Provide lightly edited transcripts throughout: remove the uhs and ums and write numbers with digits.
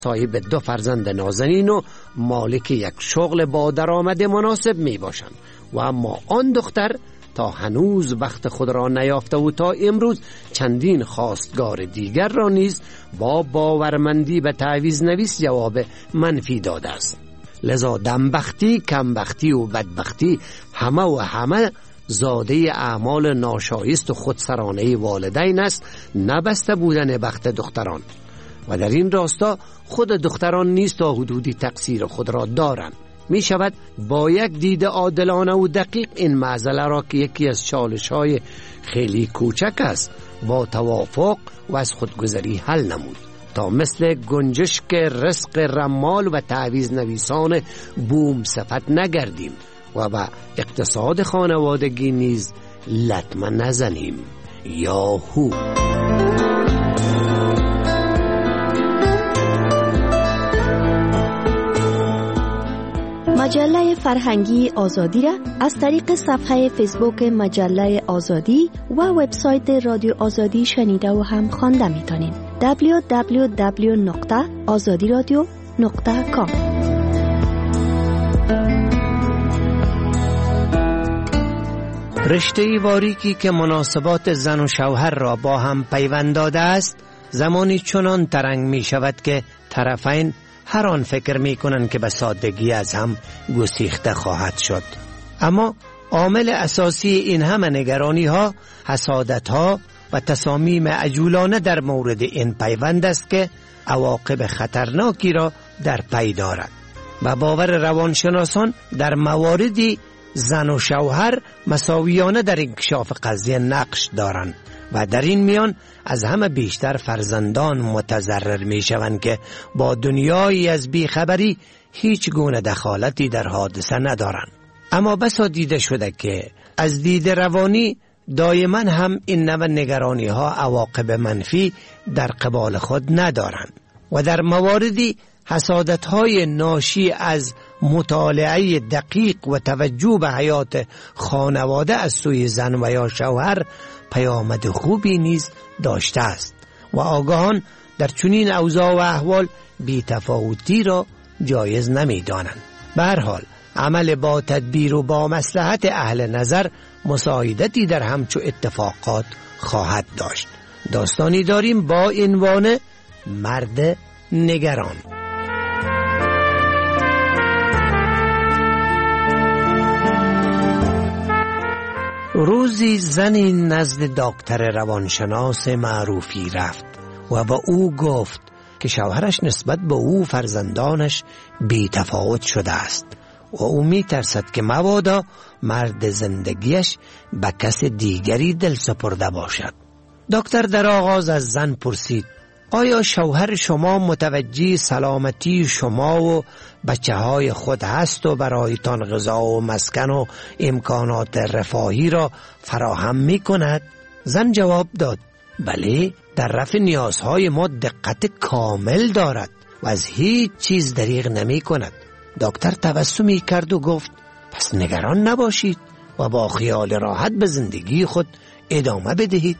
صاحب 2 فرزند نازنین و مالک یک شغل با درآمد مناسب می باشند و اما آن دختر تا هنوز وقت خود را نیافته و تا امروز چندین خواستگار دیگر را نیز با باورمندی به تعویض نویس جواب منفی داده است. لذا دمبختی، کمبختی و بدبختی همه زاده اعمال ناشایست و خودسرانه والدین است، نبسته بودن بخت دختران. و در این راستا خود دختران نیز تا حدودی تقصیر خود را دارند. می شود با یک دید عادلانه و دقیق این معضله را که یکی از چالش‌های خیلی کوچک است با توافق و از خودگذری حل نمود تا مثل گنجشک رزق رمال و تعویض نویسان بوم صفت نگردیم و به اقتصاد خانوادگی نیز لطمه نزنیم. یاهو. مجله فرهنگی آزادی را از طریق صفحه فیسبوک مجله آزادی و وبسایت رادیو آزادی شنیده و هم خوانده می‌تونید. www.azadiradio.com. رشته باریکی که مناسبات زن و شوهر را با هم پیوند داده است، زمانی چنان ترنگ می شود که طرفین هر آن فکر می کنند که به سادگی از هم گسیخته خواهد شد. اما عامل اساسی این همه نگرانی ها، حسادت ها و تصامیم عجولانه در مورد این پیوند است که عواقب خطرناکی را در پی دارد. و باور روانشناسان در مواردی زن و شوهر مساویانه در انکشاف قضیه نقش دارند و در این میان از همه بیشتر فرزندان متضرر می شوند که با دنیایی از بیخبری هیچ گونه دخالتی در حادثه ندارند. اما بسا دیده شده که از دید روانی دائما هم این نوع نگرانی ها عواقب منفی در قبال خود ندارند و در مواردی حسادت های ناشی از مطالعه دقیق و توجه به حیات خانواده از سوی زن و یا شوهر پیامد خوبی نیز داشته است و آگاهان در چنین اوضاع و احوال بی‌تفاوتی را جایز نمی دانند. به هر حال عمل با تدبیر و با مصلحت اهل نظر مساعدتی در همچو اتفاقات خواهد داشت. داستانی داریم با عنوان مرد نگران. روزی زنی نزد دکتر روانشناس معروفی رفت و با او گفت که شوهرش نسبت به او فرزندانش بی تفاوت شده است و او می ترسد که مبادا مرد زندگیش به کس دیگری دل سپرده باشد. دکتر در آغاز از زن پرسید: آیا شوهر شما متوجه سلامتی شما و بچه های خود هست و برایتان غذا و مسکن و امکانات رفاهی را فراهم می کند؟ زن جواب داد: بله، در رفع نیازهای ما دقت کامل دارد و از هیچ چیز دریغ نمی کند. دکتر تبسمی کرد و گفت: پس نگران نباشید و با خیال راحت به زندگی خود ادامه بدهید.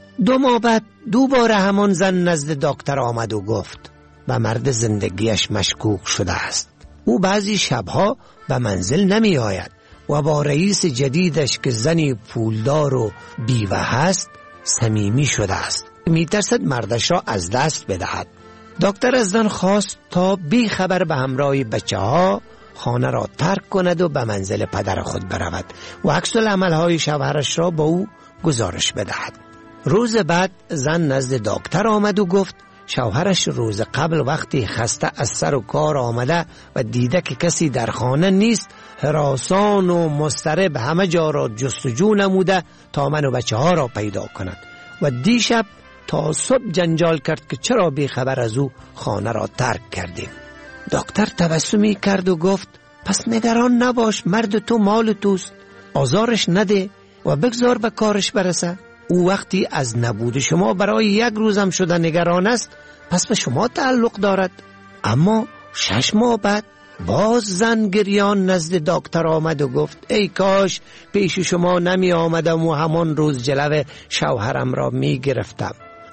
2 ماه بعد دوباره همان زن نزد دکتر آمد و گفت: به مرد زندگیش مشکوک شده است. او بعضی شبها به منزل نمی آید و با رئیس جدیدش که زنی پولدار و بیوه هست صمیمی شده است. می ترسد مردش را از دست بدهد. دکتر از زن خواست تا بی خبر به همراه بچه ها خانه را ترک کند و به منزل پدر خود برود و عکس العمل‌های شوهرش را با او گزارش بدهد. روز بعد زن نزد دکتر آمد و گفت شوهرش روز قبل وقتی خسته از سر و کار آمده و دیده که کسی در خانه نیست، هراسان و مضطرب همه جا را جستجو نموده تا من و بچه ها را پیدا کند و دیشب تا صبح جنجال کرد که چرا بی خبر از او خانه را ترک کردیم. دکتر تبسمی کرد و گفت: پس نگران نباش، مرد تو مال توست، آزارش نده و بگذار به کارش برسه. او وقتی از نبود شما برای 1 روزم شده نگران است، پس به شما تعلق دارد. اما 6 ماه بعد باز زن گریان نزد دکتر آمد و گفت: ای کاش پیش شما نمی آمدم و همان روز جلو شوهرم را می گرفتم.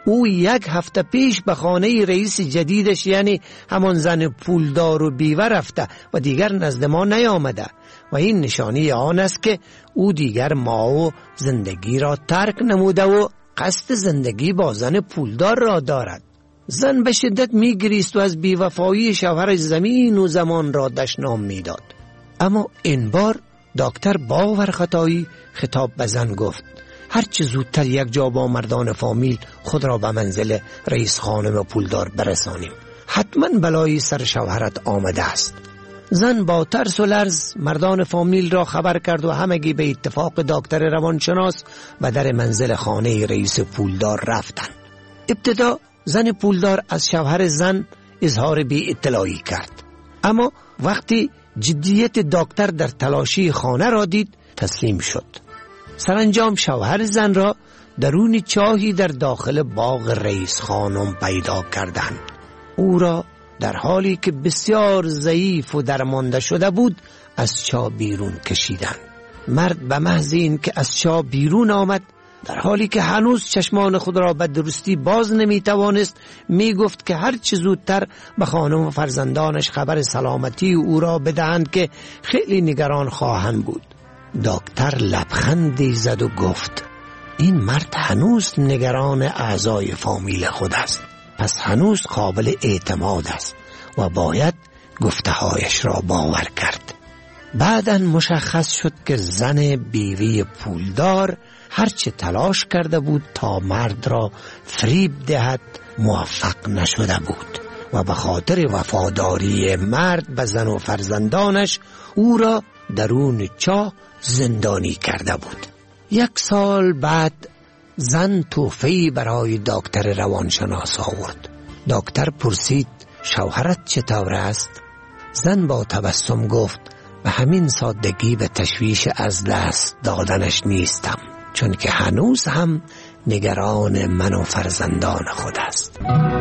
او 1 هفته پیش به خانه رئیس جدیدش یعنی همان زن پولدار و بیوه رفته و دیگر نزد ما نیامده و این نشانی آن است که او دیگر ما و زندگی را ترک نموده و قصد زندگی با زن پولدار را دارد. زن به شدت می گریست و از بیوفایی شوهرش زمین و زمان را دشنام می داد. اما این بار دکتر باورخطایی خطاب به زن گفت هرچه زودتر یک جا با مردان فامیل خود را به منزل رئیس خانم پولدار برسانیم. حتما بلایی سر شوهرت آمده است. زن با ترس و لرز مردان فامیل را خبر کرد و همگی به اتفاق دکتر روانشناس به در منزل خانه رئیس پولدار رفتند. ابتدا زن پولدار از شوهر زن اظهار بی اطلاعی کرد، اما وقتی جدیت دکتر در تلاشی خانه را دید تسلیم شد. سرانجام شوهر زن را درون چاهی در داخل باغ رئیس خانم پیدا کردند. او را در حالی که بسیار ضعیف و درمانده شده بود از چاه بیرون کشیدند. مرد به محض این که از چاه بیرون آمد در حالی که هنوز چشمان خود را به درستی باز نمی توانست می گفت که هر چه زودتر به خانم و فرزندانش خبر سلامتی او را بدهند که خیلی نگران خواهند بود. دکتر لبخندی زد و گفت این مرد هنوز نگران اعضای فامیل خود است، پس هنوز قابل اعتماد است و باید گفته‌هایش را باور کرد. بعداً مشخص شد که زن بیوی پولدار هرچه تلاش کرده بود تا مرد را فریب دهد موفق نشده بود و به خاطر وفاداری مرد به زن و فرزندانش او را درون چاه زندانی کرده بود. 1 سال بعد زن توفه‌ای برای دکتر روانشناس آورد. دکتر پرسید شوهرت چطور است؟ زن با تبسم گفت به همین سادگی به تشویش از دست دادنش نیستم، چون که هنوز هم نگران من و فرزندان خود است.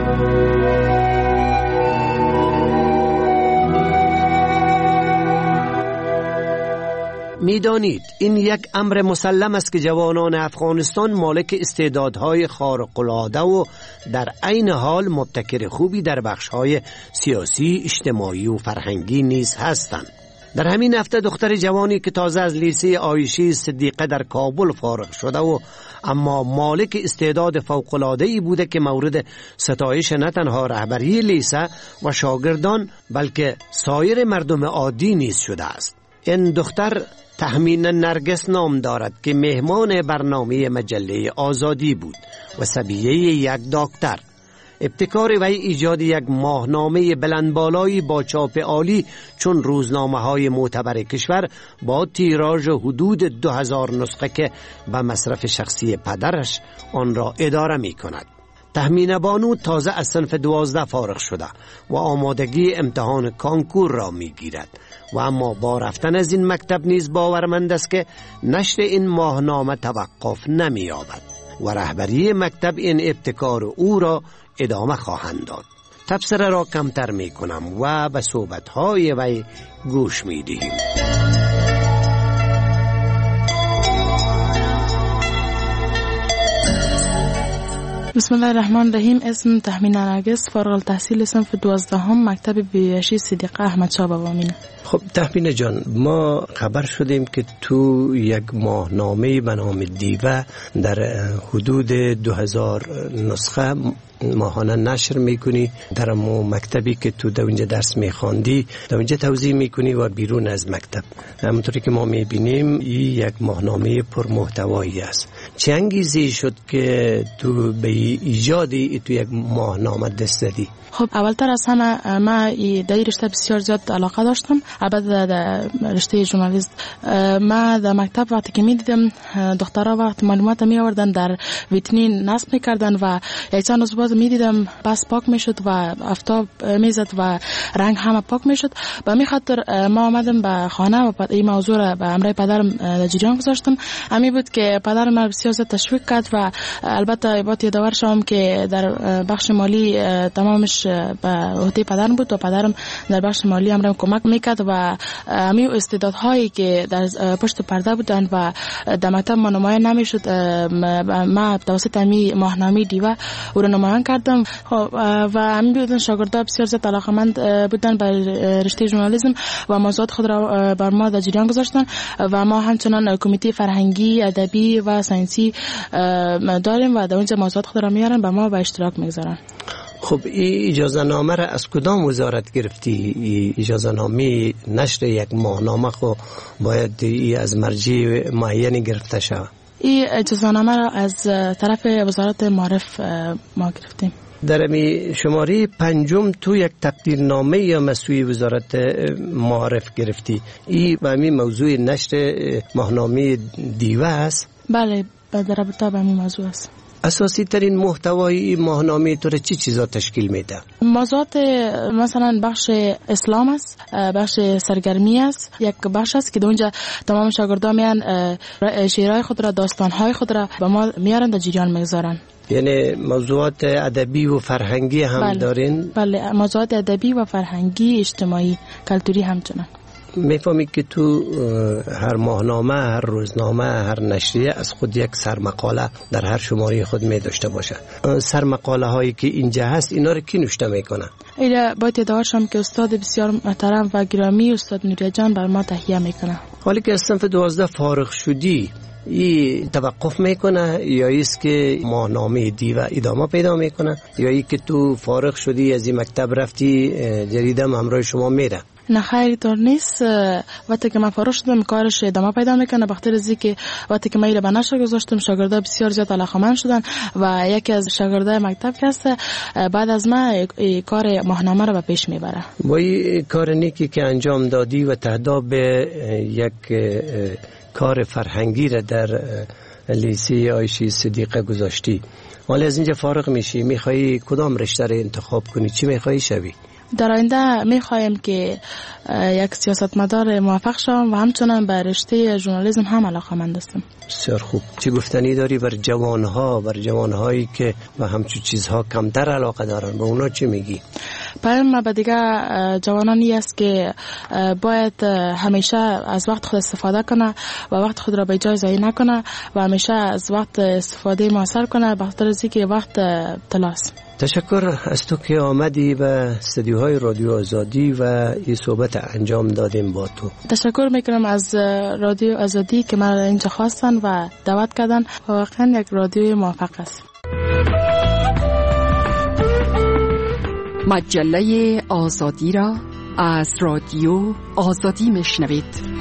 میدانید این یک امر مسلم است که جوانان افغانستان مالک استعدادهای خارق‌العاده و در عین حال مبتکر خوبی در بخش‌های سیاسی، اجتماعی و فرهنگی نیز هستند. در همین هفته دختر جوانی که تازه از لیسه عایشه صدیقه در کابل فارغ شده و اما مالک استعداد فوق‌العاده‌ای بوده که مورد ستایش نه تنها رهبری لیسه و شاگردان بلکه سایر مردم عادی نیز شده است. این دختر تهمین نرگس نام دارد که مهمان برنامه مجله آزادی بود و صبیه یک دکتر. ابتکار وی ایجاد یک ماهنامه بلندبالایی با چاپ عالی چون روزنامه‌های معتبر کشور با تیراژ حدود 2000 نسخه که به مصرف شخصی پدرش آن را اداره می کند. تهمینه بانو تازه از صنف 12 فارغ شده و آمادگی امتحان کانکور را می گیرد و اما با رفتن از این مکتب نیز باورمند است که نشر این ماهنامه توقف نمی یابد و رهبری مکتب این ابتکار او را ادامه خواهند داد. تبصره را کمتر می کنم و به صحبت‌های وی گوش می دهیم. بسم الله الرحمن الرحیم. اسم تهمینه نرگس، فارغ التحصیل صنف 12 مکتب بیعشی صدیقه احمدشاه بابامینه. خب تهمینه جان، ما خبر شدیم که تو یک ماهنامه به نام دیوه در حدود 2000 نسخه ماهانه نشر میکنی در مکتبی که تو در اونجا درس میخواندی، در اونجا توضیح میکنی و بیرون از مکتب. همونطوری که ما میبینیم این یک ماهنامه پرمحتوایی است. چه انگیزی شد که تو به ایجادی تو یک ماهنامه دست زدی؟ خب اولتر از همه من در این رشته بسیار زیاد علاقه داشتم. البته در رشته ژورنالیست من در مکتب وقتی که میدیدم دخترها وقت معلومات می آوردن در ویترین نصب میکردن و یک چند روز بعد میدیدم بس پاک میشد و آفتاب میزد و رنگ همه پاک میشد. به همین خاطر ما آمدم به خانه و این موضوع را به امر پدرم در جریان گذاشتم. همین بود که پدرم را بسیار زیاد تشویق کرد و البته باید یادآور شوم که در بخش مالی تمامش به عهده پدرم بود و پدرم در بخش مالی امر کمک میکرد و همین استعدادهایی که در پشت پرده بودند و در مکتب ما نمایان نمیشد، ما توسط همین ماهنامه دیوه او را نمایان کردم و همین بودن شاگردان بسیار زیاد علاقه‌مند بودن به رشته ژورنالیسم و موضوعات خود را بر ما در جریان گذاشتن و ما همچنان کمیته فرهنگی، ادبی و ساینسی داریم و در اونجا موضوعات خود را میارن به ما به اشتراک میگذارن. خب این اجازه نامه را از کدام وزارت گرفتی؟ این اجازه نامه نشر یک ماهنامه خو باید از مرجع معینی گرفته شود. این اجازه نامه را از طرف وزارت معارف ما گرفتیم. در می شماره 5 تو یک تقدیرنامه یا مسئولی وزارت معارف گرفتی. این به همین موضوع نشر ماهنامه دیوه است؟ بله، در رابطه با همین موضوع است. اساسی ترین محتوای این ماهنامه تو را چی چیزا تشکیل میده؟ موضوعات مثلا بخش اسلام است، بخش سرگرمی است، یک بخش است که اونجا تمام شاگردان میان شعرهای خود را، داستانهای خود را به ما میارن در جریان میگذارن. یعنی موضوعات ادبی و فرهنگی هم دارین؟ بله، موضوعات ادبی و فرهنگی، اجتماعی، کلتوری همچنان. میفهمی که تو هر ماهنامه، هر روزنامه، هر نشریه از خود یک سرمقاله در هر شماره خود می داشته باشه. سرمقاله هایی که اینجا هست اینا رو کی نوشته میکنه؟ اینا باید یادآور شم که استاد بسیار محترم و گرامی استاد نوری جان بر ما تهیه میکنه. حالی که از صنف 12 فارغ شدی، ای توقف میکنه یا ایست که ماهنامه دیوه ادامه پیدا میکنه یا ای که تو فارغ شدی از این مکتب رفتی جریده همراه شما میره؟ نه خیلی طور نیست. وقتی که من فارغ شدم کارش ادامه پیدا میکنه، بخاطر از اینکه وقتی که من ایره به نشر گذاشتم شاگردای بسیار زیاد علاقه‌مند شدن و یکی از شاگردای مکتب که هست بعد از من کار ماهنامه رو به پیش میبره. با این کار نیکی که انجام دادی و تهدا به یک کار فرهنگی را در لیسه عایشه صدیقه گذاشتی، حالا از اینجا فارغ میشی، میخوایی کدام رشته را انتخاب کنی؟ چی میخوایی شوی؟ در آینده میخوایم که یک سیاستمدار موفق شوم و همچنان به رشته ژورنالیسم هم علاقه‌مند هستم. بسیار خوب. چی گفتنی داری بر جوانهایی که و همچون چیزها کمتر علاقه دارن؟ به اونا چی میگی؟ پیام به دیگه جوانانی است که باید همیشه از وقت خود استفاده کنه و وقت خود را به جای ضایع نکنه و همیشه از وقت استفاده موثر کنه، بخاطر از اینکه وقت طلاست. تشکر از تو که آمدی به استودیوهای رادیو آزادی و این صحبت انجام دادیم با تو. تشکر میکنم از رادیو آزادی که من اینجا خواستن و دعوت کردن و واقعا یک رادیوی موفق است. مجله آزادی را از رادیو آزادی میشنوید.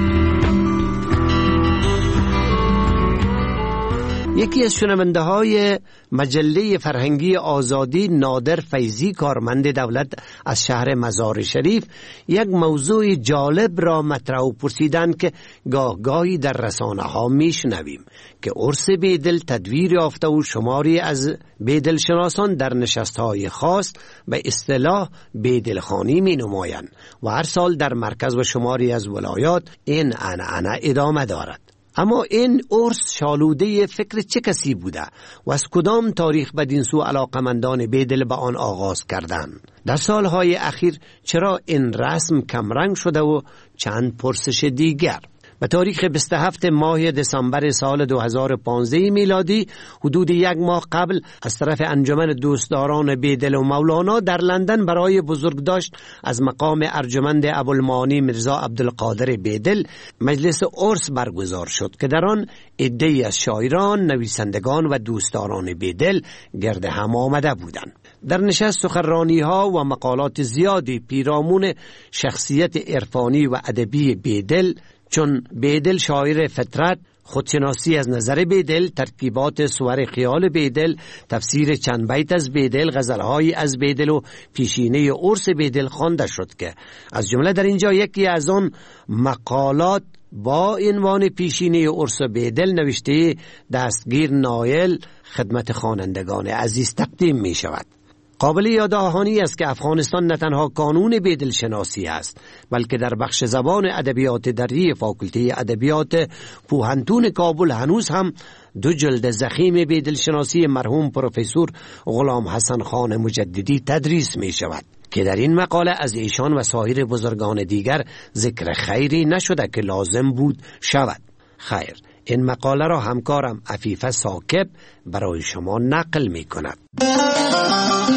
یکی از شنونده های مجله فرهنگی آزادی، نادر فیضی، کارمند دولت از شهر مزار شریف، یک موضوع جالب را مطرح و پرسیدند که گاهی در رسانه ها میشنویم که عرس بیدل تدویر یافته و شماری از بیدل شناسان در نشست های خاص به اصطلاح بیدل خانی می نمایند و هر سال در مرکز و شماری از ولایات این عنعنه ادامه دارد. اما این عرس شالوده فکر چه کسی بوده و از کدام تاریخ بدین سو علاقمندان بیدل به آن آغاز کردند؟ در سالهای اخیر چرا این رسم کمرنگ شده و چند پرسش دیگر؟ به تاریخ 27 ماه دسامبر سال 2015 میلادی، حدود یک ماه قبل، از طرف انجمن دوستداران بیدل و مولانا در لندن برای بزرگداشت از مقام ارجمند ابوالمعانی میرزا عبدالقادر بیدل مجلس عرس برگزار شد که در آن عده‌ای از شاعران، نویسندگان و دوستداران بیدل گرد هم آمده بودند. در نشست سخنرانی ها و مقالات زیادی پیرامون شخصیت عرفانی و ادبی بیدل، چون بیدل شاعر فطرت، خودشناسی از نظر بیدل، ترکیبات صور خیال بیدل، تفسیر چند بیت از بیدل، غزلهای از بیدل و پیشینه عرس بیدل خوانده شد که از جمله در اینجا یکی از آن مقالات با عنوان پیشینه عرس بیدل نوشته دستگیر نایل خدمت خوانندگان عزیز تقدیم می شود. قابل یاددهانی است که افغانستان نه تنها کانون بیدلشناسی است، بلکه در بخش زبان ادبیات دری فاکولته ادبیات پوهنتون کابل هنوز هم 2 جلد ضخیم بیدلشناسی مرحوم پروفسور غلام حسن خان مجددی تدریس می شود که در این مقاله از ایشان و سایر بزرگان دیگر ذکر خیری نشده که لازم بود شود. خیر، این مقاله را همکارم عفیفه ثاقب برای شما نقل می کند.